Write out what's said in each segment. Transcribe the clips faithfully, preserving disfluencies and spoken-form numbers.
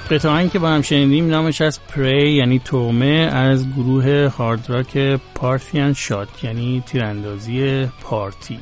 قطعه‌ای که با هم شنیدیم نامش از پری یعنی تومه از گروه هارد راک پارتیان شات یعنی تیراندازی پارتی.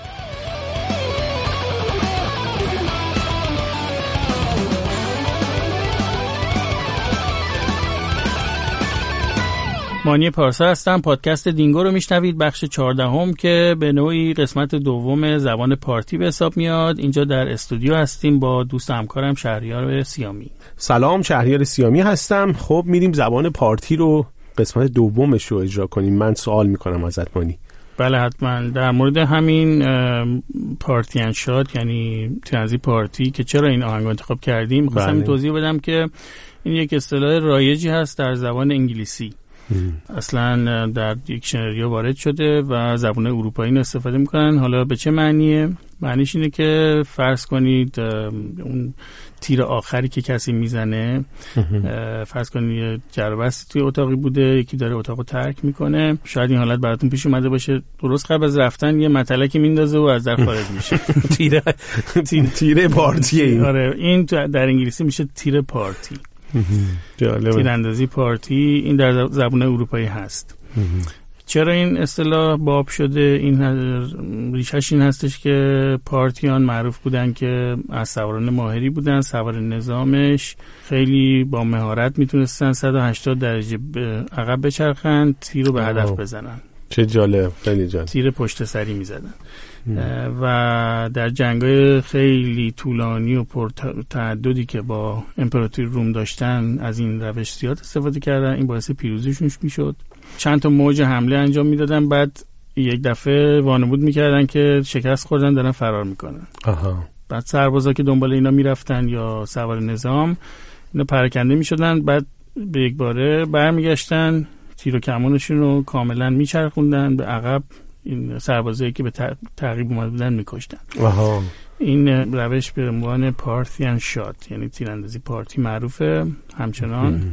مانی پارسا هستم. پادکست دینگو رو میشنوید، بخش چهاردهم که به نوعی قسمت دوم زبان پارتی به حساب میاد. اینجا در استودیو هستیم با دوست همکارم شهریار سیامی. سلام، شهریار سیامی هستم. خب میریم زبان پارتی رو قسمت دومش رو اجرا کنیم. من سوال میکنم ازت مانی. بله حتما. در مورد همین پارتیان شات یعنی تیراندازی پارتی که چرا این آهنگ انتخاب کردیم می‌خواستم بله. توضیح بدم که این یک اصطلاح رایجی هست در زبان انگلیسی. اصلا در دیکشنری وارد شده و زبان اروپایی استفاده میکنن. حالا به چه معنیه؟ معنیش اینه که فرض کنید اون تیر آخری که کسی میزنه، فرض کنید جربستی توی اتاقی بوده، یکی داره اتاقو ترک میکنه، شاید این حالت براتون پیش اومده باشه، درست قبل از رفتن یه متلکی میندازه و از در خارج میشه. تیر تیر پارتی. آره این در انگلیسی میشه تیر پارتی. تیراندازی پارتی. این در زبان اروپایی هست. چرا این اصطلاح باب شده؟ این ریشش این هستش که پارتیان معروف بودن که از سواران ماهری بودن. سوار نظامش خیلی با مهارت میتونستن صد و هشتاد درجه عقب بچرخن، تیر رو به هدف بزنن. چه جالب، خیلی جالب. تیر پشت سری میزدن و در جنگ‌های خیلی طولانی و پرتعددی که با امپراتوری روم داشتن از این روش زیاد استفاده کردن. این باعث پیروزیشون میشد. چند تا موج حمله انجام میدادن، بعد یک دفعه وانمود میکردن که شکست خوردن دارن فرار میکنن. آها. بعد سربازا که دنبال اینا میرفتن یا سوار نظام اینا پراکنده میشدن، بعد به یک باره برمیگشتن، تیر و کمانشون رو کاملا میچرخوندن به عقب، این سربازایی که به تعقیب اومده بودن میکشتن. آها. این روش به عنوان پارتیان شات یعنی تیراندازی پارتی معروفه همچنان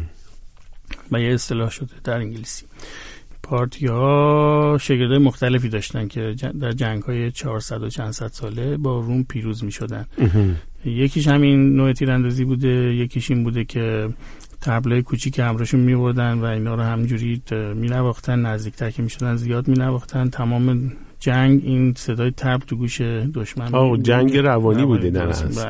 و یه اصطلاح شده در انگلیسی. پارتی ها شگردهای مختلفی داشتن که در جنگ های چهارصد و چند صد ساله با روم پیروز می شدن. یکیش همین نوع تیراندازی بوده، یکیش این بوده که تبلای کوچیک همراهشون می بردن و اینا رو همجوری می نواختن، نزدیکتر که می شدن زیاد می نواختن. تمام جنگ این صدای تبل تو گوش دشمن. آه جنگ روانی بوده در اصل.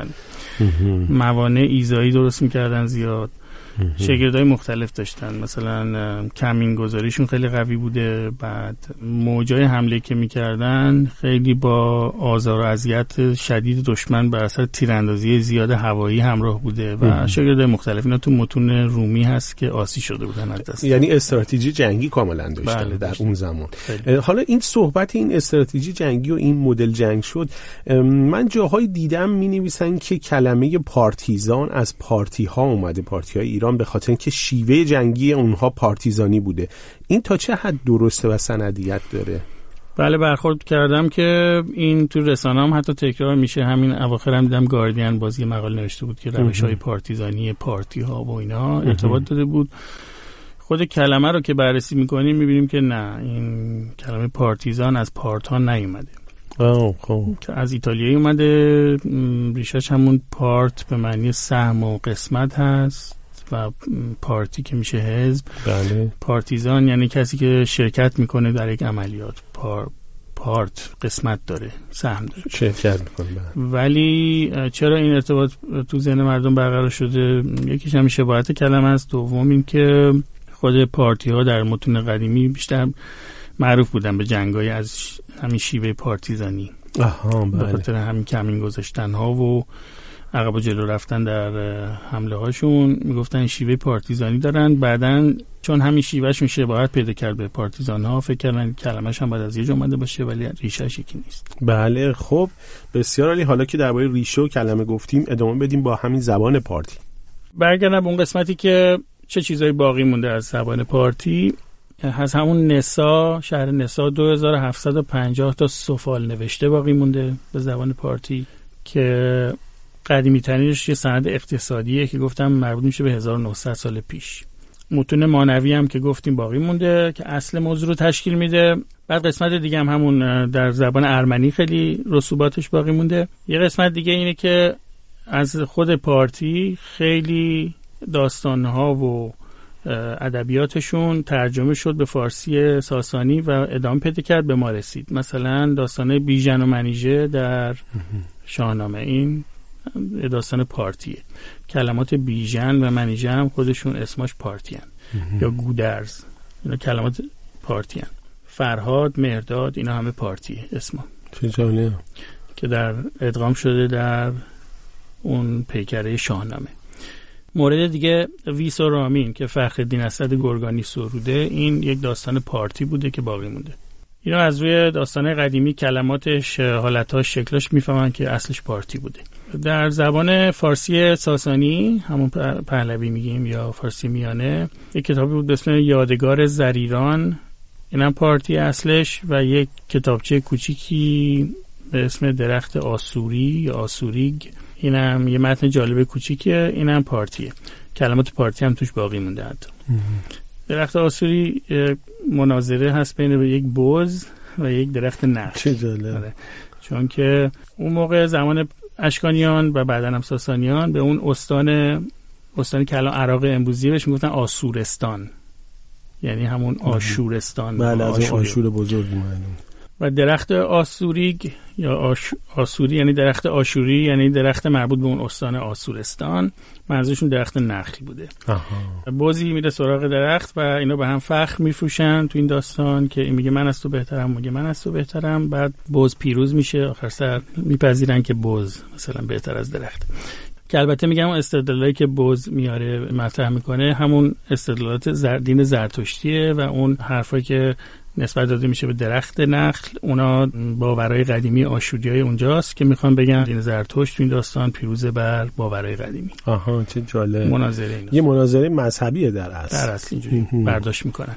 موانع ایذایی درست می کردن زیاد. شگردهای مختلف داشتن، مثلا کمین گذاریشون خیلی قوی بوده. بعد موجای حمله که میکردن خیلی با آزار و اذیت شدید دشمن بر اثر تیراندازی زیاد هوایی همراه بوده و شگردهای مختلف. اینا تو متون رومی هست که آسی شده بودن از دست. یعنی استراتژی جنگی کاملا داشتن. بله در داشتن. اون زمان خیلی. حالا این صحبت این استراتژی جنگی و این مدل جنگ شد، من جاهای دیدم مینویسن که کلمه پارتیزان از پارتی ها اومده، پارتی های ایران، به خاطر اینکه شیوه جنگی اونها پارتیزانی بوده. این تا چه حد درسته و سندیت داره؟ بله برخورد کردم که این تو رسانه هم حتی تکرار میشه. همین اواخر هم دیدم گاردین بازی مقاله نوشته بود که روش‌های پارتیزانی پارتی ها و اینا ارتباط داده بود. خود کلمه رو که بررسی میکنیم میبینیم که نه، این کلمه پارتیزان از پارت ها نیومده. آه خب از ایتالیایی اومده. ریشش همون پارت به معنی سهم و قسمت هست و پارتی که میشه حزب. بله. پارتیزان یعنی کسی که شرکت میکنه در یک عملیات. پار پارت قسمت داره، سهم داره، شرکت میکنه. ولی چرا این ارتباط تو ذهن مردم برقرار شده؟ یکیش همین شباهت کلمه است. دوم این که خود پارتی ها در متون قدیمی بیشتر معروف بودن به جنگای از همین شیوه پارتیزانی. آها بله. به خاطر همین کمین گذاشتن ها و عقب و جلو رفتن در حمله هاشون میگفتن شیوه پارتیزانی دارن. بعدن چون همین شیوهشون شباهت پیدا کرد به پارتیزان ها، فکر کردن کلمش هم باید از یه جا اومده باشه ولی ریشه‌اش یکی نیست. بله خب بسیار عالی. حالا که درباره ریشه و کلمه گفتیم ادامه بدیم با همین زبان پارتی. برگردم اون قسمتی که چه چیزایی باقی مونده از زبان پارتی. از همون نسا، شهر نسا دو هزار و هفتصد و پنجاه تا سفال نوشته باقی مونده به زبان پارتی که قدیمی ترینش یه سند اقتصادیه که گفتم مربوط میشه به هزار و نهصد سال پیش. متون مانوی هم که گفتیم باقی مونده که اصل موضوع رو تشکیل میده. بعد قسمت دیگه هم همون در زبان ارمنی خیلی رسوباتش باقی مونده. یه قسمت دیگه اینه که از خود پارتی خیلی داستان‌ها و ادبیاتشون ترجمه شد به فارسی ساسانی و ادامه پیدا کرد به ما رسید. مثلا داستان بیژن و منیژه در شاهنامه، این داستان پارتیه. کلمات بیژن و منیژه هم خودشون اسمش پارتیان یا گودرز، اینا کلمات پارتیان. فرهاد، مهرداد، اینا همه پارتیه اسما. چه جالب که در ادغام شده در اون پیکره شاهنامه. مورد دیگه ویس و رامین که فخرالدین اسد گرگانی سروده، این یک داستان پارتی بوده که باقی مونده. اینا از روی داستان قدیمی کلماتش، حالتاش، شکلش میفهمن که اصلش پارتی بوده. در زبان فارسی ساسانی، همون پهلوی میگیم یا فارسی میانه، یک کتابی بود به اسم یادگار زریران، اینم پارتی اصلش، و یک کتابچه کوچیکی به اسم درخت آسوری یا آسوریگ، اینم یه متن جالب کوچیکه، اینم پارتیه. کلمات پارتی هم توش باقی مونده. حتی درخت آسوری مناظره هست بین یک بز و یک درخت نخل. چه جالب. آره. چون که اون موقع زمان اشکانیان و بعدن هم ساسانیان به اون استان استانی که الان عراق امروزی بهش میگفتن آسورستان، یعنی همون آشورستان. بله، از اون آشور بزرگ معلوم. و درخت آسوریگ یا آش... آسوری یعنی درخت آشوری، یعنی درخت مربوط به اون استان آسورستان. منظورشون درخت نخل بوده. آها. بزی میره سراغ درخت و اینا به هم فخر میفروشن تو این داستان که این میگه من از تو بهترم، میگه من از تو بهترم. بعد بز پیروز میشه، آخر سر میپذیرن که بز مثلا بهتر از درخت. که البته میگم اون استدلالی که بز میاره مطرح میکنه همون استدلالات زر... دین زرتشتیه و اون حرفایی که نسبت داده میشه به درخت نخل، اونا باورهای قدیمی آشوریای اونجاست که میخوان بگن دین زرتشت تو این داستان پیروز بر باورهای قدیمی. آها، چه جالب. مناظره اینا یه مناظره مذهبیه در اصل. در اصل اینجوری برداشت میکنن.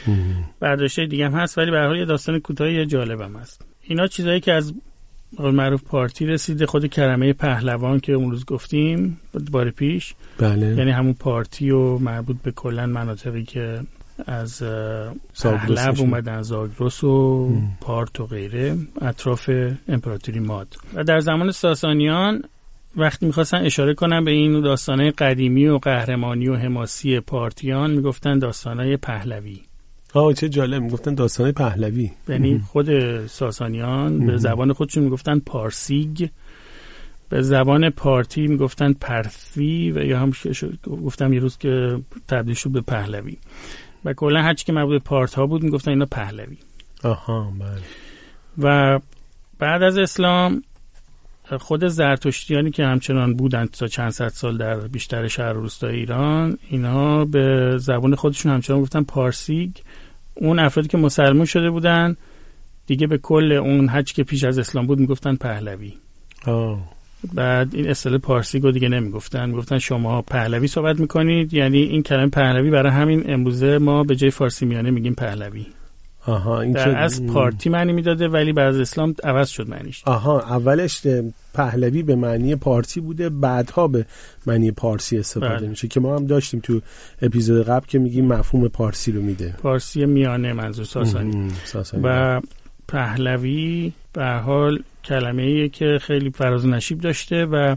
برداشت دیگه هم هست، ولی به هر حال یه داستان کوتاهی جالبم هست. اینا چیزایی که از معروف پارتی رسیده. خود کلمه پهلوان که اون روز گفتیم بار پیش، بله، یعنی همون پارتی و مربوط به کلا مناطقی که از پهلو اومدن، زاگرس و ام. پارت و غیره، اطراف امپراتوری ماد. و در زمان ساسانیان وقتی میخواستن اشاره کنن به این داستانهای قدیمی و قهرمانی و حماسی پارتیان، میگفتن داستانهای پهلوی. آه چه جالب، میگفتن داستانهای پهلوی. یعنی خود ساسانیان ام. به زبان خودشون میگفتن پارسیگ، به زبان پارتی میگفتن پرثی، و یا هم گفتم یه روز که تبدیل شد به پهلوی. و کلا هر چی که مربوط به پارت ها بود میگفتن اینا پهلوی. آها بله. و بعد از اسلام خود زرتشتیانی که همچنان بودن تا چند صد سال در بیشتر شهر و روستای ایران، اینها به زبان خودشون همچنان گفتن پارسیگ. اون افرادی که مسلمان شده بودن دیگه به کل اون هر چی که پیش از اسلام بود میگفتن پهلوی. آه. بعد این اصطلاح پارسیگو دیگه نمیگفتن، میگفتن شما پهلوی صحبت میکنید. یعنی این کلمه پهلوی برای همین امروزه ما به جای فارسی میانه میگیم پهلوی. آها، این در اصل پارتی معنی میداده ولی بعد از اسلام عوض شد معنیش. آها، اولش پهلوی به معنی پارتی بوده، بعدها به معنی پارسی استفاده بله. میشه که ما هم داشتیم تو اپیزود قبل که میگیم مفهوم پارسی رو میده. پارسی میانه منظور ساسانی. ساسانی. و پهلوی به هر حال کلمه‌ایه که خیلی فراز و نشیب داشته و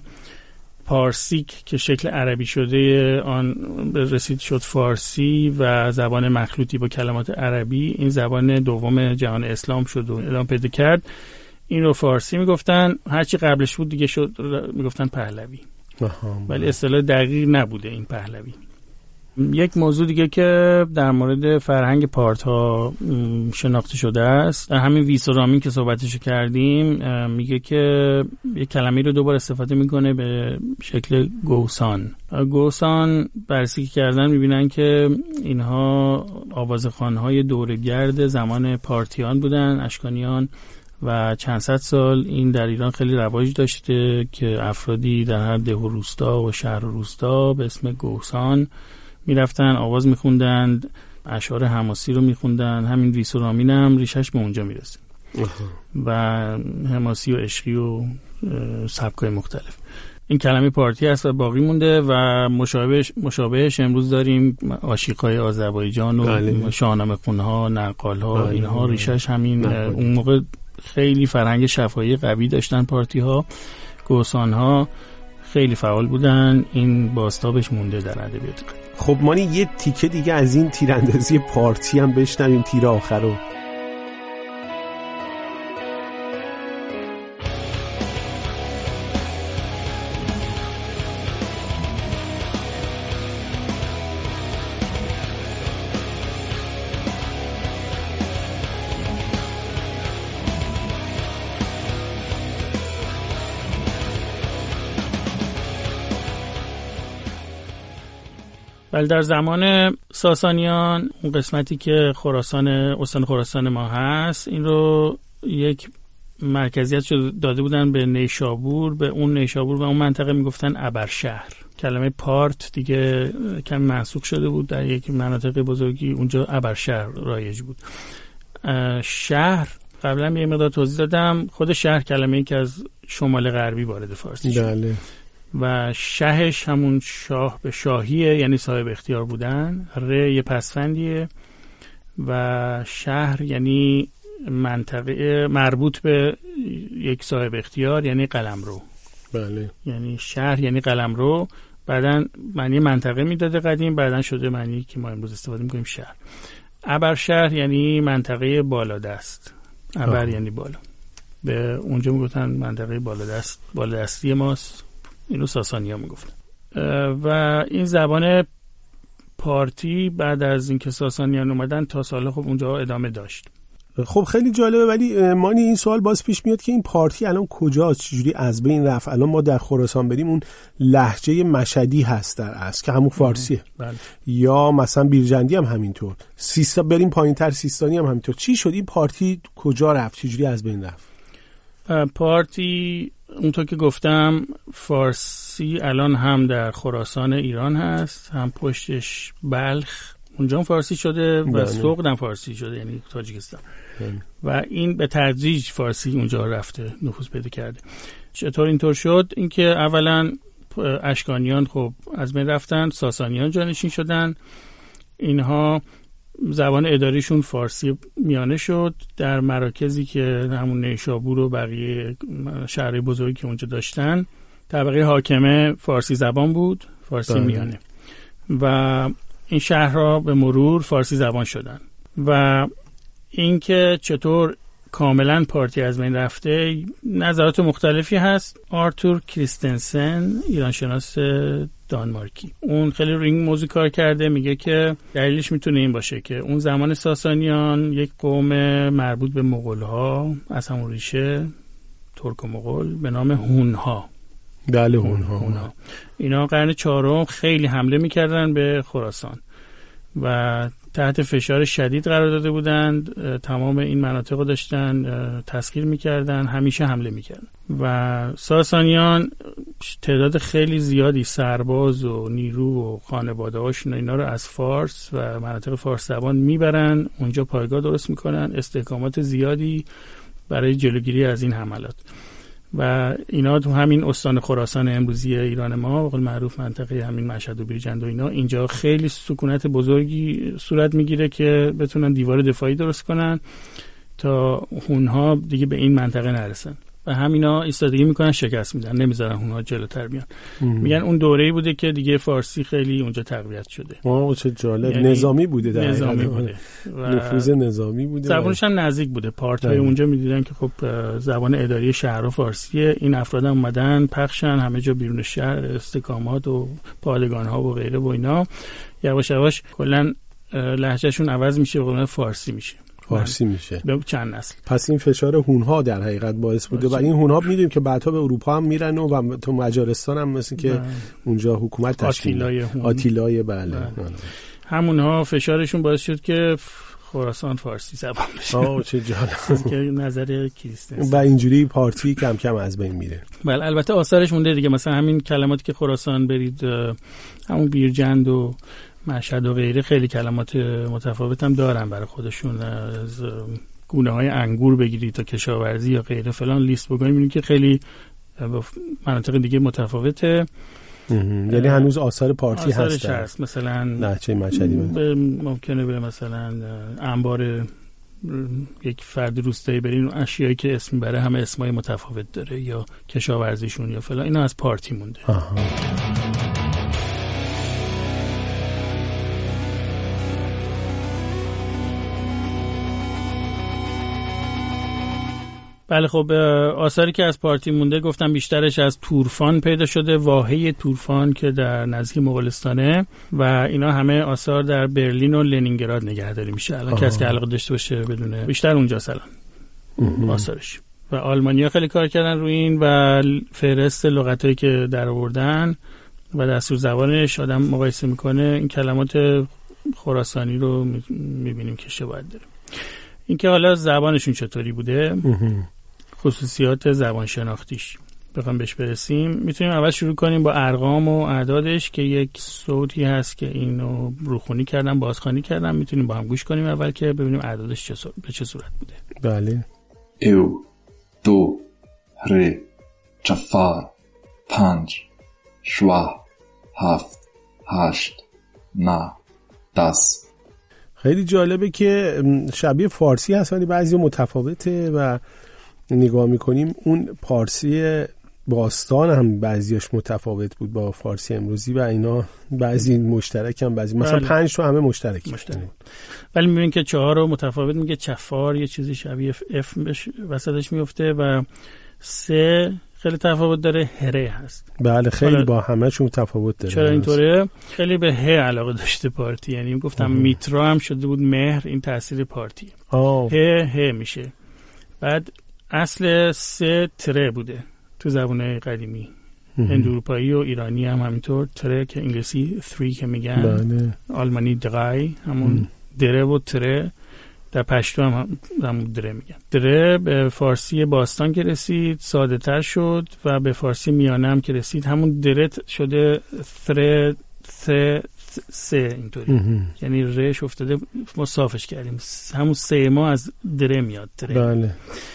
پارسیک که شکل عربی شده آن رسید شد فارسی و زبان مخلوطی با کلمات عربی، این زبان دوم جهان اسلام شد و ادامه پیدا کرد. این رو فارسی میگفتن، هرچی قبلش بود دیگه شد میگفتن پهلوی. ولی اصطلاح دقیق نبوده این پهلوی. یک موضوع دیگه که در مورد فرهنگ پارت ها شناخته شده است، در همین ویس و رامین که صحبتشو کردیم، میگه که یک کلمه رو دوباره استفاده میکنه به شکل گوسان. گوسان بررسی کردن میبینن که اینها آوازخوان‌های دورگرد زمان پارتیان بودن، اشکانیان، و چند صد سال این در ایران خیلی رواج داشته که افرادی در هر ده و روستا و شهر و روستا به اسم گوسان میرفتن آواز میخوندند، اشعار حماسی رو میخوندن. همین ویس و رامین هم ریشش به اونجا میرسه و حماسی و عشقی و سبکای مختلف. این کلمه پارتی هست و باقی مونده و مشابهش مشابهش امروز داریم عاشقای آذربایجان و شاهنامه خونها، نقالها، اینها ریشش همین. اون موقع خیلی فرهنگ شفاهی قوی داشتن پارتی ها. گوسان ها خیلی فعال بودن. این بازتابش مونده در ادبیات قدیم. خب مانی یه تیکه دیگه از این تیراندازی پارتی هم بشنویم، تیر آخر رو. ولی در زمان ساسانیان اون قسمتی که خراسان استان خراسان ما هست، این رو یک مرکزیت شد داده بودن به نیشابور. به اون نیشابور و اون منطقه میگفتن ابرشهر. کلمه پارت دیگه کم منسوخ شده بود، در یک مناطق بزرگی اونجا ابرشهر رایج بود. شهر قبلا یه مقدار توضیح دادم، خود شهر کلمه‌ای که از شمال غربی وارد فارسی شد. بله. و شهش همون شاه به شاهیه، یعنی صاحب اختیار بودن. ر یه پسفندیه و شهر یعنی منطقه مربوط به یک صاحب اختیار، یعنی قلمرو. بله. یعنی شهر یعنی قلمرو، بعدن معنی منطقه میداده قدیم، بعدن شده معنی که ما امروز استفاده میکنیم شهر. ابرشهر یعنی منطقه بالادست. ابر یعنی بالا. به اونجا میگفتن منطقه بالادست، بالادستی ماست. اینو ساسانی‌ها میگفتن. و این زبان پارتی بعد از اینکه ساسانیان اومدن تا سال خب اونجا ادامه داشت. خب خیلی جالبه. ولی مانی این سوال باز پیش میاد که این پارتی الان کجاست، چجوری از بین رفت؟ الان ما در خراسان بریم اون لهجه مشهدی هست در اصل که همون فارسیه. بله. یا مثلا بیرجندی هم همینطور، سیستا بریم پایین‌تر سیستانی هم همینطور. چی شد این پارتی کجا رفت، چجوری از بین رفت؟ پارتی اونطور که گفتم فارسی الان هم در خراسان ایران هست، هم پشتش بلخ اونجا فارسی شده و سوق هم فارسی شده، یعنی تاجیکستان. و این به تدریج فارسی اونجا رفته، نفوذ پیدا کرده. چطور اینطور شد؟ اینکه اولا اشکانیان خب از بین رفتن، ساسانیان جانشین شدن. اینها زبان اداریشون فارسی میانه شد. در مراکزی که همون نیشابور و بقیه شهرهای بزرگی که اونجا داشتن، طبقه حاکمه فارسی زبان بود، فارسی بله. میانه. و این شهرها به مرور فارسی زبان شدن. و اینکه چطور کاملا پارتی از بین رفته، نظرات مختلفی هست. آرتور کریستنسن، ایرانشناس دانمارکی، اون خیلی روی این موضوع کار کرده. میگه که دلیلش میتونه این باشه که اون زمان ساسانیان یک قوم مربوط به مغول‌ها از همون ریشه ترک و مغول به نام هون‌ها. بله هون‌ها. هون‌ها اینا قرن چهارم خیلی حمله میکردن به خراسان و تحت فشار شدید قرار داده بودند. تمام این مناطق رو داشتن تسخیر میکردن، همیشه حمله میکردن. و ساسانیان تعداد خیلی زیادی سرباز و نیرو و خانواده هاشون اینا رو از فارس و مناطق فارس زبان میبرن، اونجا پایگاه درست میکنن، استحکامات زیادی برای جلوگیری از این حملات. و اینا تو همین استان خراسان امروزی ایران ما، به قول معروف منطقه همین مشهد و بیرجند و اینا، اینجا خیلی سکونت بزرگی صورت میگیره که بتونن دیوار دفاعی درست کنن تا هونها دیگه به این منطقه نرسن. و همینا ایستادگی میکنن، شکست میدن، نمیذارن هونها جلوتر بیان. میگن اون دوره‌ای بوده که دیگه فارسی خیلی اونجا تقویت شده. آه چه جالب. یعنی نظامی بوده، در نظامی بوده و نفوذ نظامی بوده. زبانش هم نزدیک بوده. پارت‌های اونجا میدیدن که خب زبان اداری شهر و فارسیه. این افراد هم اومدن پخشن همه جا بیرون شهر، استحکامات و پادگان‌ها و غیره و اینا. یواش یواش کلا لهجهشون عوض میشه، به قول فارسی میشه. فارسی میشه به چند نسل. پس این فشار هونها در حقیقت باعث بوده و این هونها میدونیم که بعدها به اروپا هم میرن و, و تو مجارستان هم مثل که اونجا حکومت تشکیل آتیلای آتیلای بله. بله. همونها فشارشون باعث شد که خراسان فارسی زبان بشه. آه چه جالب. که نظر کریستنسن. و اینجوری پارتی کم کم از بین میره. بله البته آثارش مونده دیگه. مثلا همین کلماتی که خراسان برید، همون بیرجند و مشهد و غیره، خیلی کلمات متفاوت هم دارن برای خودشون. از گونه های انگور بگیرید تا کشاورزی یا غیره فلان لیست بگویم، می‌بینید که خیلی مناطق دیگه متفاوته. یعنی هنوز آثار پارتی هست. هست مثلا لهجه مشهدی ممکنه به مثلا انبار یک فرد روستایی برین و اشیایی که اسم بره همه اسمای متفاوت داره یا کشاورزیشون یا فلان، اینا از پارتی مونده. آها. بله خب آثاری که از پارتی مونده گفتم بیشترش از تورفان پیدا شده، واحه تورفان که در نزدیک مغولستانه و اینا همه آثار در برلین و لنینگراد نگهداری میشه. الان کسی که علاقه داشته باشه بدونه بیشتر اونجاست الان آثارش. و آلمانی‌ها خیلی کار کردن روی این و فهرست لغتایی که در آوردن و دستور زبانش آدم مقایسه میکنه، این کلمات خراسانی رو میبینیم که شباهت داره. اینکه حالا زبانشون چطوری بوده، خصوصیات زبان شناختیش بخوام بهش برسیم، میتونیم اول شروع کنیم با ارقام و اعدادش که یک صوتی هست که اینو روخونی کردم بازخوانی کردم، میتونیم با هم گوش کنیم اول که ببینیم اعدادش چه به چه صورت بوده. بله. او دو ره چفار پنج شوا هفت هشت نه دس. خیلی جالبه که شبیه فارسی هست ولی بعضی متفاوته و نگاه میکنیم اون پارسی باستان هم بعضیاش متفاوت بود با فارسی امروزی و اینا، بعضی مشترک هم بعضی مثلا بله. پنج رو همه مشترک مشترک ولی میبینیم که چهار رو متفاوت میگه، چفار یه چیزی شبیه اف وسطش میفته و سه خیلی تفاوت داره، هره هست. بله خیلی با همه‌شون تفاوت داره. چرا اینطوره؟ خیلی به ه علاقه داشته پارتی، یعنی گفتم میترا هم شده بود مهر، این تاثیر پارتی. ه ه میشه. بعد اصل سه تره بوده تو زبان‌های قدیمی، هندواروپایی و ایرانی هم همینطور، تره که انگلیسی تری که میگن، بله. آلمانی درای، همون دره و تره، در پشتو هم همون دره میگن. دره به فارسی باستان که رسید ساده تر شد و به فارسی میانه هم که رسید همون دره شده ثره ث سه اینطوری، یعنی رش افتاده ما صافش کردیم، همون سه ما از دره میاد تره. بله.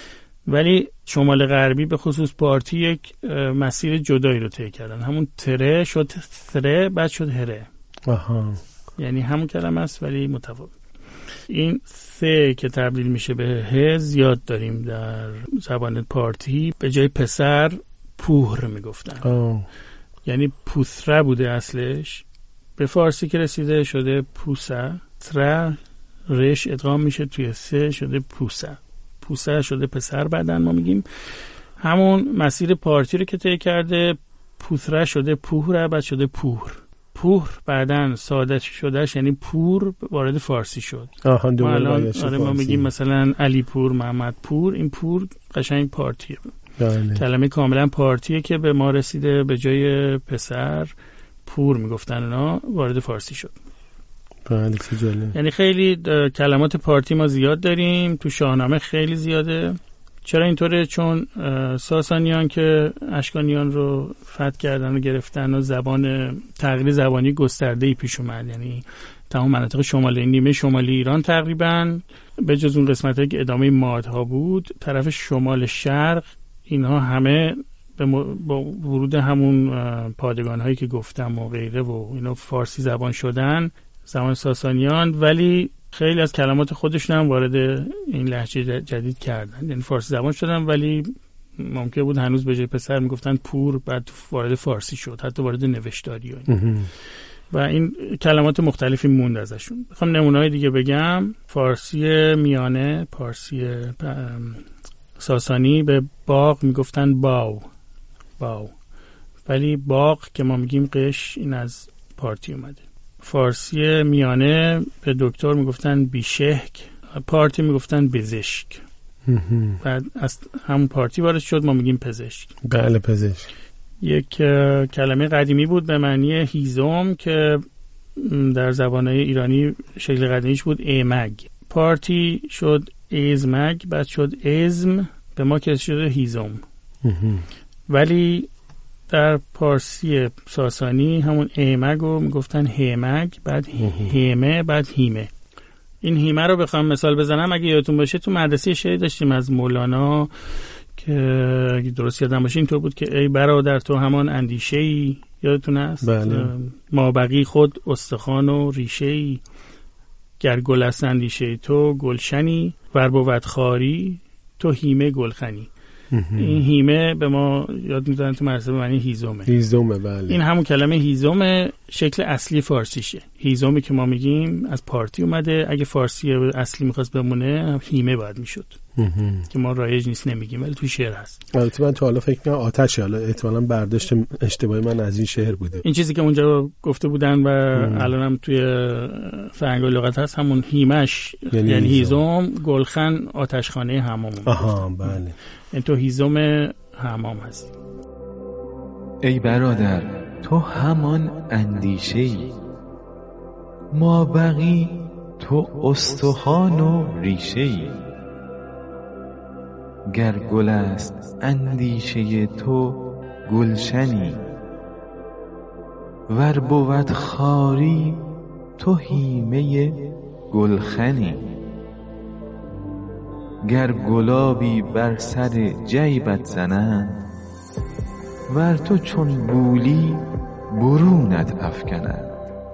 ولی شمال غربی به خصوص پارتی یک مسیر جدایی رو طی کردن، همون تره شد ثره بعد شد هره. آها. یعنی همون کلمه است ولی متفاوت. این سه که تبدیل میشه به ه زیاد داریم در زبان پارتی. به جای پسر پوهر میگفتن. آه. یعنی پوثره بوده اصلش، به فارسی که رسیده شده پوسه، تره رش ادغام میشه توی سه شده پوسه، پوسه شده پسر. بعدن ما میگیم همون مسیر پارتی رو که طی کرده، پوثره شده پوهره بعد شده پوهر. پوهر بعدن ساده شدهش یعنی پور وارد فارسی شد. آها ما الان آره ما میگیم مثلا علی پور، محمد پور، این پور قشنگ پارتیه. بله. کلمه کاملا پارتیه که به ما رسیده، به جای پسر پور میگفتن اونا، وارد فارسی شد. بله چه جالب. یعنی خیلی کلمات پارتی ما زیاد داریم، تو شاهنامه خیلی زیاده. چرا اینطوره؟ چون ساسانیان که اشکانیان رو فتح کردن و گرفتن و زبان تغییر زبانی گسترده‌ای پیش اومد، یعنی تمام مناطق شمالی نیمه شمالی ایران تقریبا به جز اون قسمتایی که ادامه مادها بود، طرف شمال شرق اینها همه با ورود همون پادگان‌هایی که گفتم و غیره و اینا فارسی زبان شدن زمان ساسانیان، ولی خیلی از کلمات خودشون هم وارد این لهجه جدید کردن، یعنی فارسی زبان شدن ولی ممکن بود هنوز به جای پسر میگفتن پور، بعد وارد فارسی شد، حتی وارد نوشتاری و این. و این کلمات مختلفی موند ازشون. بخوام نمونه‌های دیگه بگم، فارسی میانه، فارسی ساسانی به باغ میگفتن باو باو، ولی باغ که ما میگیم قش، این از پارتی اومده. فارسی میانه به دکتر میگفتن بیشک، پارتی میگفتن پزشک. بعد از همون پارتی وارد شد ما میگیم پزشک. بله پزشک. یک کلمه قدیمی بود به معنی هیزم که در زبانهای ایرانی شکل قدیمیش بود ایمگ. پارتی شد ایزمگ، بعد شد ازم، به ما که شده هیزم. ولی در پارسی ساسانی همون ایمگ رو میگفتن هیمگ، بعد هیمه، بعد هیمه. این هیمه رو بخوام مثال بزنم، اگه یادتون باشه تو مدرسه شعر داشتیم از مولانا که درست یادم باشه اینطور بود که ای برادر تو همان اندیشه‌ای، یادتون هست؟ بله. ما بقی خود استخوان و ریشه‌ای، گر گل است اندیشه تو گلشنی، ور بود خاری تو هیمه گلخنی. این هیمه به ما یاد می‌دادن تو مدرسه به معنی هیزمه. هیزمه بله. این همون کلمه هیزمه شکل اصلی فارسیشه. هیزمی که ما میگیم از پارتی اومده، اگه فارسی اصلی می‌خواست بمونه هیمه باید میشد. که ما رایج نیست نمیگیم ولی تو شعر هست. البته من تو حالا فکر می‌کنم آتش، حالا احتمالاً برداشت اشتباهی من از این شعر بوده. این چیزی که اونجا گفته بودن و الانم توی فرهنگ و لغت هست همون هیمش یعنی, یعنی هیزم، گلخن آتشخانه حمام. آها بله. این تو هیزم حمام هست. ای برادر تو همان اندیشه‌ای، ما بقی تو استخوان و ریشه‌ای. گر گل است اندیشه تو گلشنی، ور بود خاری تو هیمه گلخنی. گر گلابی بر سر جیبت زنند، ور تو چون بولی برونت افکنند.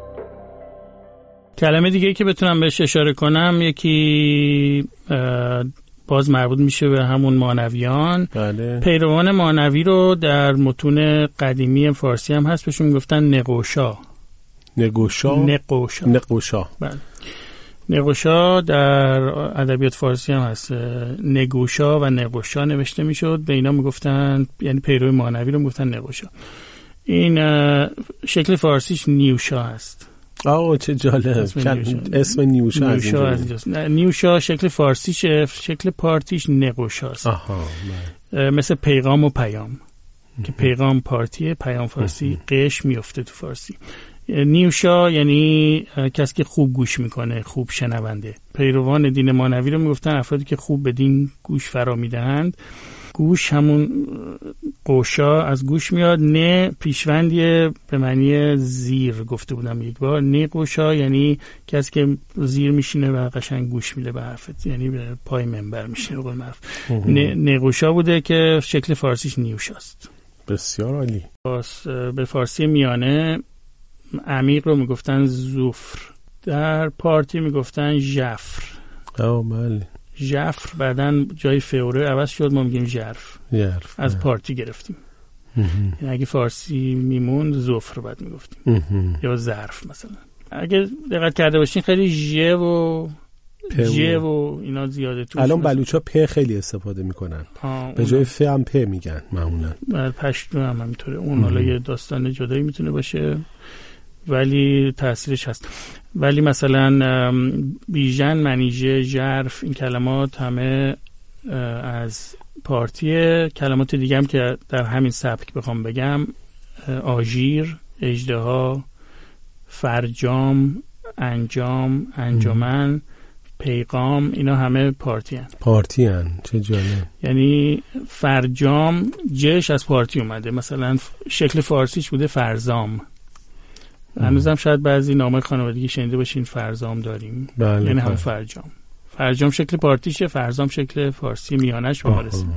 کلمه دیگه که بتونم بهش اشاره کنم یکی باز مربوط میشه به همون مانویان. بله. پیروان مانوی رو در متون قدیمی فارسی هم هست بهشون میگفتن نقوشا. نقوشا نقوشا نقوشا بله. نقوشا در ادبیات فارسی هم هست. نگوشا و نقوشا نوشته میشد، به اینا میگفتن، یعنی پیرو مانوی رو میگفتن نقوشا. این شکل فارسیش نیوشا هست. آه چه جالب. اسم نیوشا, اسم نیوشا, نیوشا از اینجاست. نیوشا شکل فارسیشه، شکل پارتیش نقوشاست. آها مثل پیغام و پیام که پیغام پارتیه، پیام فارسی، قش میفته تو فارسی. نیوشا یعنی کسی که خوب گوش میکنه، خوب شنونده. پیروان دین مانوی رو میگفتن افرادی که خوب به دین گوش فرا میدهند. گوش همون قوشا از گوش میاد. نه پیشوندیه به معنی زیر گفته بودم یک بار. نه قوشا یعنی کسی که زیر میشینه و قشنگ گوش میده به حرفت، یعنی به پای منبر میشینه قول معروف. نه قوشا بوده که شکل فارسیش نیوشاست. بسیار عالی. به فارسی میانه عمیق رو میگفتن زوفر، در پارتی میگفتن ژفر. آه بله. ژفر بعدن جای فوره عوض شد، ما میگیم ژرف. ژرف از پارتی گرفتیم. یعنی اگه فارسی میموند زوفر بعد میگفتیم یا ظرف مثلا. اگه دقت کرده باشین خیلی ژ و ژ و اینا زیاده توش. الان بلوچا پ خیلی استفاده میکنن، به جای ف هم پ میگن معمولا. بله پشتو هم همینطوره. اون حالا یه داستان جدایی میتونه باشه ولی تأثیرش هست. ولی مثلا بیژن، منیژه، ژرف، این کلمات همه از پارتیه. کلمات دیگه هم که در همین سبک بخوام بگم، آژیر، اژدها، فرجام، انجام، انجمن، پیغام، اینا همه پارتی هن. پارتی هن. چه جالب. یعنی فرجام جش از پارتی اومده، مثلا شکل فارسیش بوده فرزام. هنوزم شاید بعضی نامه خانوادگی شنیده باشین فرزام داریم. بله یعنی هم فرجام. فرجام شکل پارتیشه، فرزام شکل فارسی میانش وارث.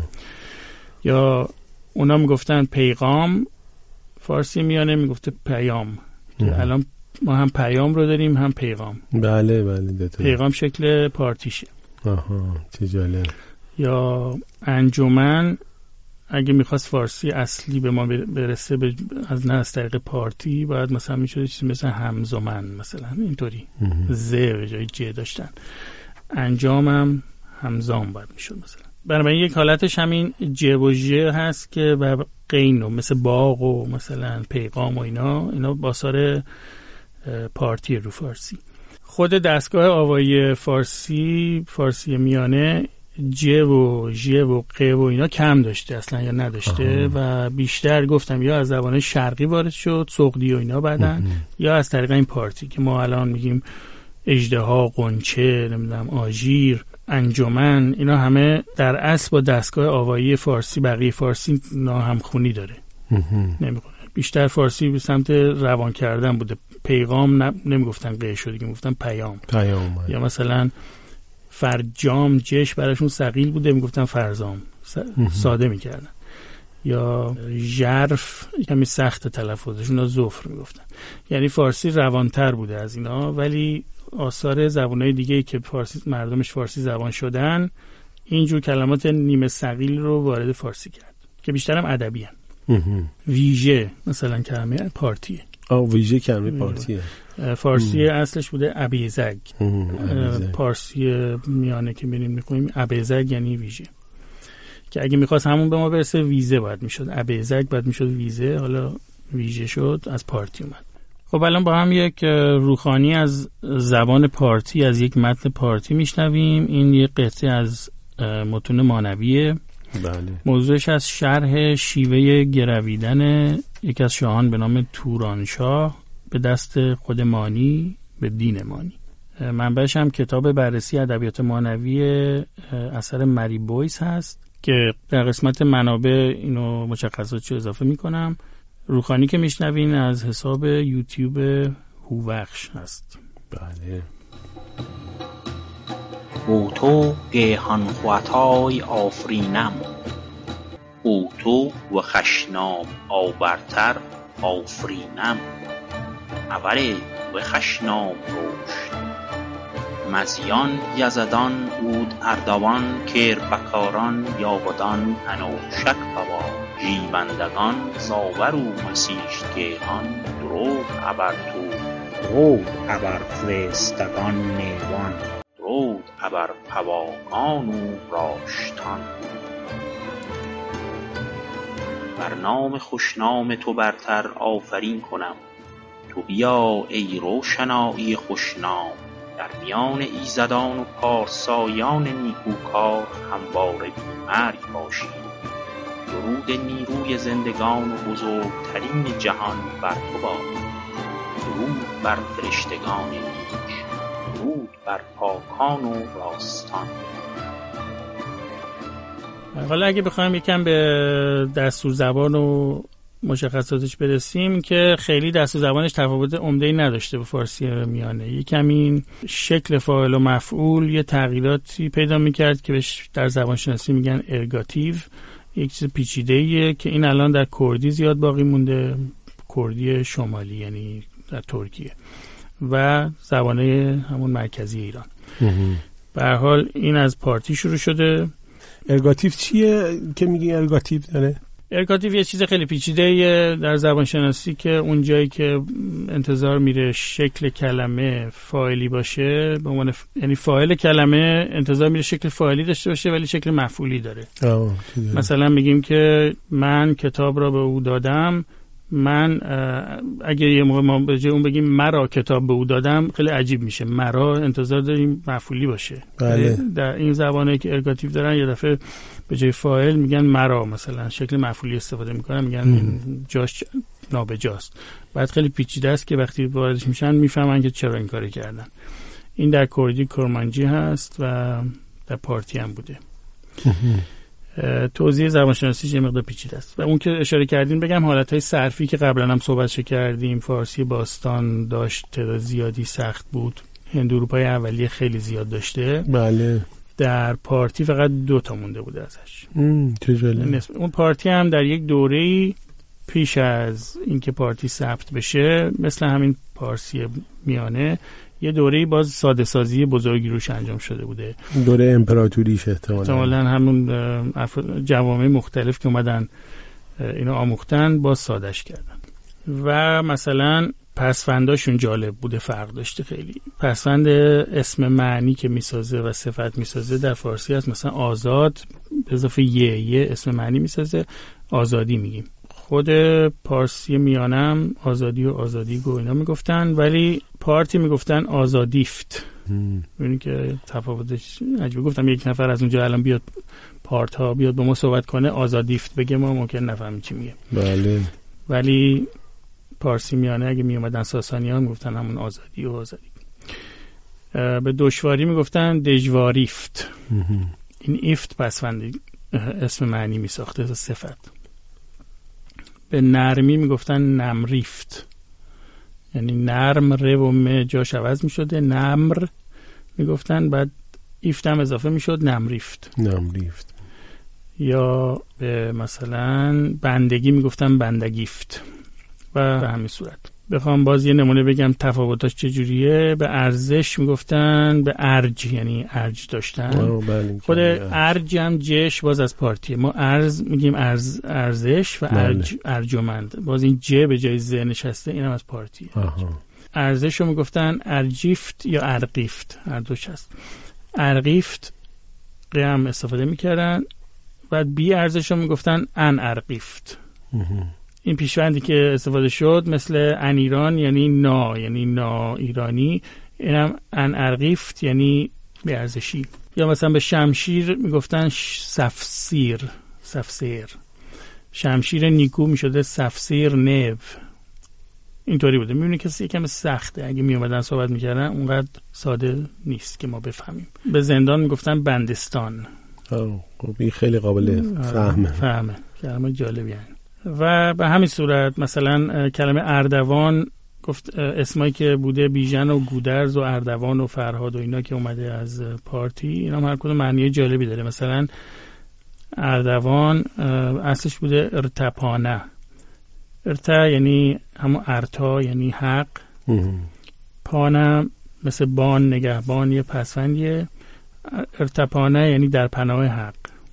یا اونا میگفتن پیغام، فارسی میانه میگفته پیام. که الان ما هم پیام رو داریم هم پیغام. بله بله دوتا. پیغام شکل پارتیشه. آها چه جالب. یا انجمن اگه میخواست فارسی اصلی به ما برسه به از نه از طریق پارتی، باید مثلا میشده چیزی مثل همزمن، مثلا اینطوری ز به جای ج داشتن. انجامم همزام باید میشد مثلا. بنابراین یک حالتش همین ج و ژ هست که و قینو مثل باغ و مثلا پیغام و اینا اینا باثار پارتی رو فارسی. خود دستگاه آوایی فارسی فارسی میانه ج و ژ و ق و اینا کم داشته اصلا یا نداشته. آها. و بیشتر گفتم یا از زبان شرقی وارد شد، سغدی و اینا بعدن، یا از طریق این پارتی که ما الان میگیم اژدها، قنچه، نمیدونم آژیر، انجمن، اینا همه در اصل با دستگاه آوایی فارسی بقیه فارسی ناهمخونی داره. نمیخونه. بیشتر فارسی به سمت روان کردن بوده. پیغام نمیگفتن ق شد دیگه، میگفتن پیام. پیام. یا مثلا فرجام جش براشون ثقیل بوده، میگفتن فرزام، ساده میکردن. یا ژرف کمی سخت تلفظشون، زفر میگفتن. یعنی فارسی روانتر بوده از اینا، ولی آثار زبانهای دیگه که فارسی مردمش فارسی زبان شدن اینجور کلمات نیمه ثقیل رو وارد فارسی کرد که بیشترم ادبی هستند. ویژه مثلا کلمه پارتیه. آه ویژه کلمه پارتیه. فارسی ام. اصلش بوده ابیزگ. پارسی میانه که میریم میخونیم ابیزگ یعنی ویژه، که اگه میخواست همون به ما برسه ویزه باید میشد، ابیزگ باید میشد ویزه، حالا ویژه شد از پارتی اومد. خب الان با هم یک روخانی از زبان پارتی از یک متن پارتی میشنویم. این یک قطعه از متون مانویه. بله. موضوعش از شرح شیوه گرویدن یک از شاهان به نام تورانشاه به دست خود مانی به دین مانی. منبعش هم کتاب بررسی ادبیات مانوی اثر مری بویس هست که در قسمت منابع اینو مشخصاتشو اضافه میکنم. روخانی که میشنوین از حساب یوتیوب هوخش هست. بله. او تو گیهان خواتای آفرینم، او تو و خشنام آورتر آفرینم، اوله و خشنام روشت مزیان یزدان اود اردوان کیر بکاران یاودان انوشک پوا جیبندگان زاور و مسیشت گیهان درود ابرتو درود ابر فرستگان نیوان درود ابر پواگان و راشتان. بر نام خوشنام تو برتر آفرین کنم، تو بیا ای روشنایی خوشنام، در میان ایزدان و پارسایان نیکوکار همواره بی‌مرگ باشیم. درود نیروی زندگان و بزرگترین جهان بر تو باد، درود بر فرشتگان نیک، درود بر پاکان و راستان. حالا اگه بخوایم یکم به دستور زبان و مشخصاتش برسیم که خیلی دستور زبانش تفاوت عمده‌ای نداشته با فارسی میانه. یکم این شکل فاعل و مفعول یه تغییراتی پیدا میکرد که بهش در زبان شناسی میگن ارگاتیو. یک چیز پیچیده‌ایه که این الان در کردی زیاد باقی مونده، کردی شمالی یعنی در ترکیه و زبانه همون مرکزی ایران. به هر حال این از پارتی شروع شده. ارگاتیو چیه که میگی ارگاتیو داره؟ ارگاتیو یه چیز خیلی پیچیده‌ایه در زبان شناسی که اون جایی که انتظار میره شکل کلمه فاعلی باشه، به عنوان ف... یعنی فاعل کلمه انتظار میره شکل فاعلی داشته باشه ولی شکل مفعولی داره. آه، مثلا میگیم که من کتاب را به او دادم، من اگه یه موقع ما به جای اون بگیم مرا کتاب به او دادم خیلی عجیب میشه. مرا انتظار داریم مفعولی باشه. بله. در این زبانه که ارگاتیو دارن یه دفعه به جای فاعل میگن مرا، مثلا شکل مفعولی استفاده میکنن، میگن جاش نابجاست. بعد خیلی پیچیده است که وقتی واردش میشن میفهمن که چرا این کاری کردن. این در کردی کرمانجی هست و در پارتی هم بوده. توضیح زبانشناسیش یه مقدار پیچیده است. و اون که اشاره کردیم بگم حالتهای صرفی که قبلا هم صحبتش کردیم، فارسی باستان داشت تعداد زیادی سخت بود، هندواروپای اولیه خیلی زیاد داشته. بله. در پارتی فقط دو تا مونده بوده ازش. چجوری؟ اون پارتی هم در یک دوره‌ای پیش از اینکه پارتی ثبت بشه مثل همین پارسی میانه یه دوره‌ای باز ساده سازی بزرگی روش انجام شده بوده. دوره امپراتوریش احتمالاً. احتمالاً همون جوامع مختلف که اومدن اینو آموختن باز سادهش کردن. و مثلا پسفنداشون جالب بوده، فرق داشته خیلی. پسفند اسم معنی که میسازه و صفت میسازه در فارسی هست، مثلا آزاد به اضافه یه یه اسم معنی میسازه، آزادی میگیم. خود پارسی میانم آزادی و آزادی گو اینا میگفتن، ولی پارتی میگفتن آزادیفت. ببینید که تفاوتش عجیبه. گفتم یک نفر از اونجا الان بیاد پارت ها بیاد با ما صحبت کنه آزادیفت بگه ما ممکن نفهمیم چی میگه. بله. ولی پارسی میانه اگه میومدن ساسانیان میگفتن همون آزادی و آزادی. به دشواری میگفتن دژواریفت. این ایفت پسفند اسم معنی میساخته از صفت. به نرمی میگفتن نمریفت، یعنی نرم ر و م جاش عوض میشده نمر میگفتن، بعد ایفت هم اضافه میشد نمریفت. نمریفت. یا به مثلا بندگی میگفتن بندگیفت و به همین صورت. بخوام باز یه نمونه بگم تفاوتاش چجوریه، به ارزش میگفتن به ارج، یعنی ارج داشتن. خود ارج هم جش باز از پارتیه. ما ارز میگیم ارز، ارزش و ارج ارجمند. باز این ج به جای ز نشسته، اینم از پارتیه. ارزش رو میگفتن ارجیفت یا ارقیفت، هر دوش هست. ارقیفت قیام استفاده میکردن. بعد بی ارزش رو میگفتن ان ارقیفت. این پیشوندی که استفاده شد مثل ان ایران یعنی نا، یعنی نا ایرانی، اینم ان ارقیفت یعنی بی ارزشی. یا مثلا به شمشیر میگفتن سفسیر، سفسیر. شمشیر نیکو میشده سفسیر نو. اینطوری بوده. میبینی که یکم سخته، اگه میومدن صحبت میکردن اونقدر ساده نیست که ما بفهمیم. به زندان میگفتن بندستان. آه خب این خیلی قابل فهمه. فهمه کلمه جالبی هست. و به همین صورت مثلا کلمه اردوان گفت، اسمایی که بوده بیژن و گودرز و اردوان و فرهاد و اینا که اومده از پارتی، اینا هر کدوم معنی جالبی داره. مثلا اردوان اصلش بوده ارتپانه. ارتا یعنی همون ارتا یعنی حق. پانه مثل بان، نگهبان، یه پسفندیه. ارتپانه یعنی در پناه حق.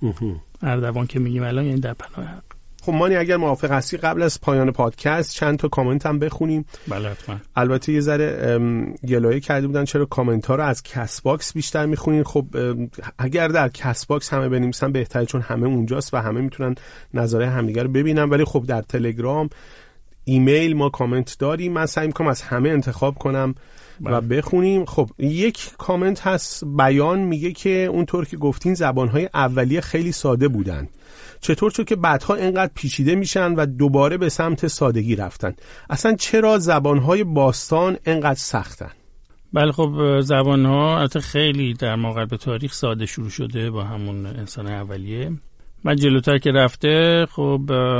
اردوان که میگیم الان یعنی در پناه حق. خب مانی اگر موافق هستی قبل از پایان پادکست چند تا کامنت هم بخونیم. بله حتما. البته یه ذره گلایه کرده بودن چرا کامنت ها رو از کست باکس بیشتر میخونین. خب اگر در کست باکس همه بنویسن بهتره، چون همه اونجاست و همه میتونن نظرهای همدیگه رو ببینن. ولی خب در تلگرام، ایمیل ما کامنت داریم. من سعی میکنم از همه انتخاب کنم و بخونیم. خب یک کامنت هست، بیان میگه که اونطور که گفتین زبانهای اولیه خیلی ساده بودن، چطور شد که بعدها اینقدر پیچیده میشن و دوباره به سمت سادگی رفتن؟ اصلا چرا زبانهای باستان اینقدر سختن؟ بله خب زبانها البته خیلی در ماقبل به تاریخ ساده شروع شده با همون انسان اولیه. من جلوتر که رفته خب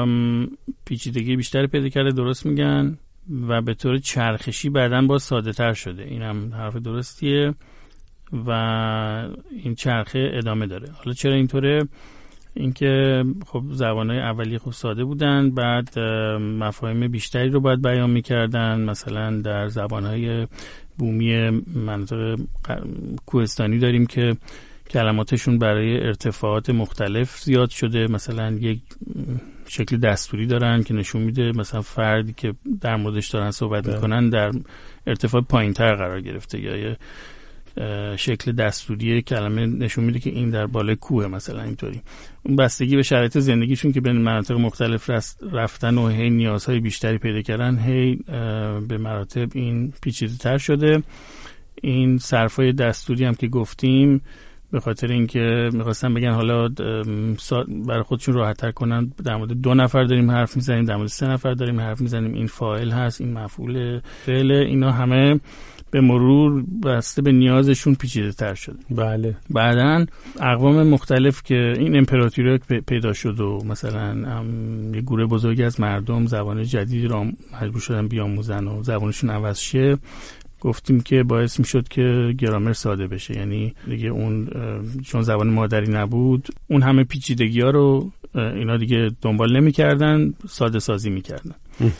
پیچیدگی بیشتری پیدا کرده، درست میگن، و به طور چرخشی بعدن با ساده تر شده. این هم حرف درستیه و این چرخه ادامه داره. حالا چرا اینطوره؟ اینکه خب زبانهای اولیه خب ساده بودن، بعد مفاهیم بیشتری رو باید بیان میکردن. مثلا در زبانهای بومی مناطق کوهستانی داریم که کلماتشون برای ارتفاعات مختلف زیاد شده. مثلا یک شکل دستوری دارن که نشون میده مثلا فردی که در موردش دارن صحبت میکنن در ارتفاع پایینتر قرار گرفته، یا یه شکل دستوری کلمه نشون میده که این در بالای کوه مثلا. اینطوری اون بستگی به شرایط زندگیشون که به مناطق مختلف رفتن و هی نیازهای بیشتری پیدا کردن، هی به مراتب این پیچیده تر شده. این صرفای دستوری هم که گفتیم به خاطر اینکه میخواستن بگن حالا برای خودشون راحت تر کنن، در مورد دو نفر داریم حرف میزنیم، در مورد سه نفر داریم حرف میزنیم، این فاعل هست، این مفعول فعل. اینا همه به مرور بسته به نیازشون پیچیده تر شده. بله. بعدن اقوام مختلف که این امپراتوری پیدا شد و مثلا یه گروه بزرگی از مردم زبان جدیدی را مجبور شدن بیاموزن و زبانشون عوض شه، گفتیم که باعث میشد که گرامر ساده بشه. یعنی دیگه اون چون زبان مادری نبود، اون همه پیچیدگی ها رو اینا دیگه دنبال نمی کردن، ساده سازی می کردن.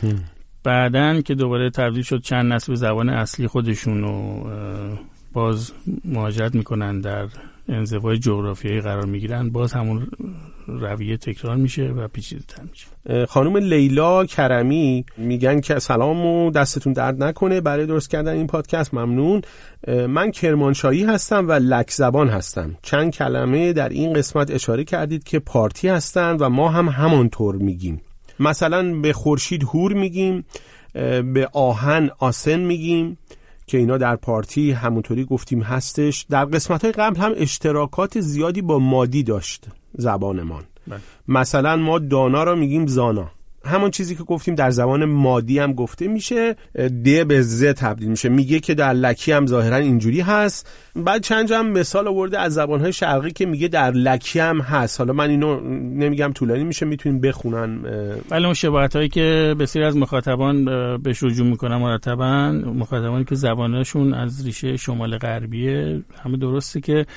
بعدن که دوباره تبدیل شد چند نسل به زبان اصلی خودشون و باز مهاجرت میکنن، در انزوای جغرافیایی قرار میگیرن، باز همون رویه تکرار میشه و پیچیده تر میشه. خانم لیلا کرمی میگن که سلام و دستتون درد نکنه برای درست کردن این پادکست، ممنون. من کرمانشاهی هستم و لک زبان هستم. چند کلمه در این قسمت اشاره کردید که پارتی هستن و ما هم همانطور میگیم. مثلا به خورشید هور میگیم، به آهن آسن میگیم که اینا در پارتی همونطوری گفتیم هستش. در قسمت‌های قبل هم اشتراکات زیادی با مادی داشت زبانمان. بله. مثلا ما دانا را میگیم زانا، همون چیزی که گفتیم در زبان مادی هم گفته میشه، د به ز تبدیل میشه. میگه که در لکی هم ظاهرا اینجوری هست. بعد چند جا هم مثال آورده از زبانهای شرقی که میگه در لکی هم هست. حالا من اینو نمیگم، طولانی میشه، میتونین بخونن. ولی اون شباهتایی که بسیاری از مخاطبان بهش رجوع میکنن مرتبا، مخاطبانی که زبانشون از ریشه شمال غربیه، همه درسته که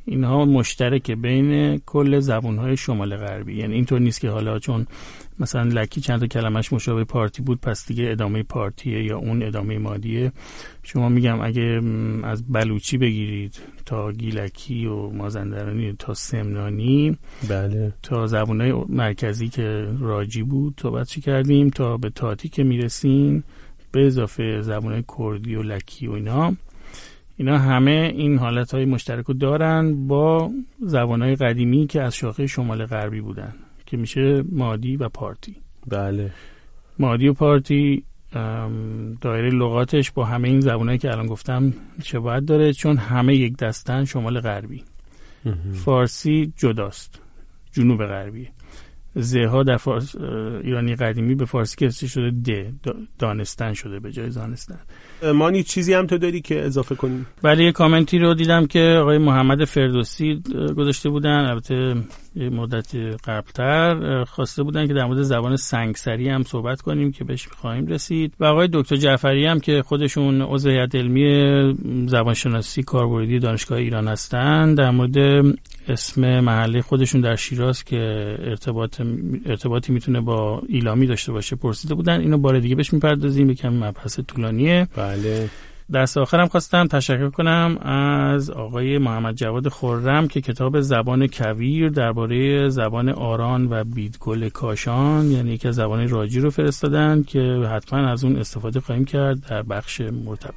اینها مشترکه بین کل زبانهای شمال غربی. یعنی اینطور نیست که حالا چون مثلا لکی چند تا کلمش مشابه پارتی بود پس دیگه ادامه پارتیه یا اون ادامه مادیه. شما میگم اگه از بلوچی بگیرید تا گیلکی و مازندرانی تا سمنانی، بله، تا زبانهای مرکزی که راجی بود تا بعد چی کردیم تا به تاتی که میرسین، به اضافه زبانهای کردی و لکی و اینا، اینا همه این حالتهای مشترک رو دارن با زبانهای قدیمی که از شاخه شمال غربی بودن که میشه مادی و پارتی. بله، مادی و پارتی دایره لغاتش با همه این زبانهایی که الان گفتم شباهت داره چون همه یک دستن شمال غربی. فارسی جداست، جنوب غربی. زها در فارس ایرانی قدیمی به فارسی کسی شده ده، دانستن شده به جای زانستن. مانی چیزی هم تو داری که اضافه کنی؟ بله، یه کامنتی رو دیدم که آقای محمد فردوسی گذاشته بودن، البته یه مدت قبلتر خواسته بودن که در مورد زبان سنگسری هم صحبت کنیم که بهش می‌خوایم رسید. و آقای دکتر جعفری هم که خودشون عضو هیئت علمی زبانشناسی کاربردی دانشگاه ایران هستن، در مورد اسم محله خودشون در شیراز که ارتباط ارتباطی میتونه با ایلامی داشته باشه پرسیده بودن. اینو بار دیگه بهش میپردازیم، یکم مبحث طولانیه. بله. دست آخرم خواستم تشکر کنم از آقای محمد جواد خرم که کتاب زبان کویر درباره زبان آران و بیدگل کاشان، یعنی یکی از زبان راجی رو فرستادن که حتما از اون استفاده خواهیم کرد در بخش مرتبط.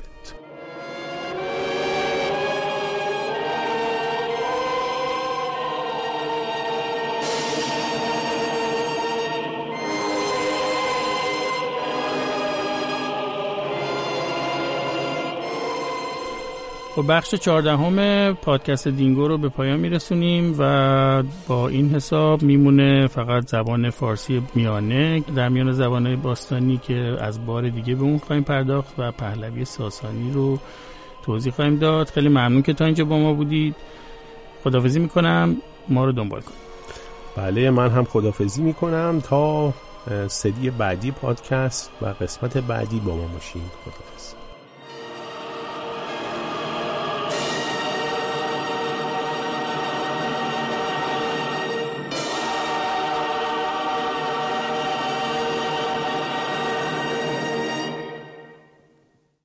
و بخش چهاردهم پادکست دینگو رو به پایان میرسونیم و با این حساب میمونه فقط زبان فارسی میانه در میان زبانهای باستانی که از بار دیگه به اون خواهیم پرداخت و پهلوی ساسانی رو توضیح خواهیم داد. خیلی ممنون که تا اینجا با ما بودید. خداحافظی میکنم، ما رو دنبال کنید. بله، من هم خداحافظی میکنم تا سدی بعدی پادکست و قسمت بعدی با ما باشین. خداحافظ.